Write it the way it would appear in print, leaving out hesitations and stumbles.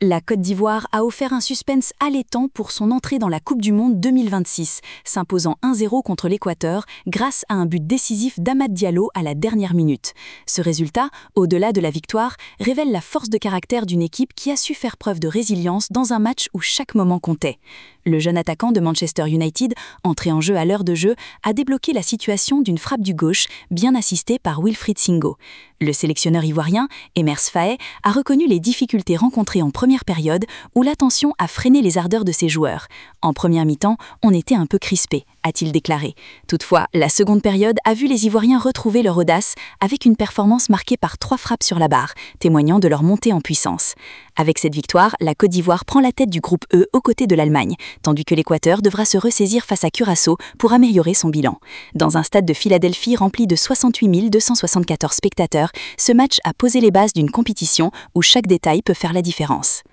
La Côte d'Ivoire a offert un suspense allétant pour son entrée dans la Coupe du Monde 2026, s'imposant 1-0 contre l'Équateur grâce à un but décisif d'Amad Diallo à la dernière minute. Ce résultat, au-delà de la victoire, révèle la force de caractère d'une équipe qui a su faire preuve de résilience dans un match où chaque moment comptait. Le jeune attaquant de Manchester United, entré en jeu à l'heure de jeu, a débloqué la situation d'une frappe du gauche, bien assistée par Wilfried Singo. Le sélectionneur ivoirien, Emers Faé, a reconnu les difficultés rencontrées en première période où la tension a freiné les ardeurs de ses joueurs. En première mi-temps, on était un peu crispé, a-t-il déclaré. Toutefois, la seconde période a vu les Ivoiriens retrouver leur audace avec une performance marquée par 3 frappes sur la barre, témoignant de leur montée en puissance. Avec cette victoire, la Côte d'Ivoire prend la tête du groupe E aux côtés de l'Allemagne, tandis que l'Équateur devra se ressaisir face à Curaçao pour améliorer son bilan. Dans un stade de Philadelphie rempli de 68 274 spectateurs, ce match a posé les bases d'une compétition où chaque détail peut faire la différence.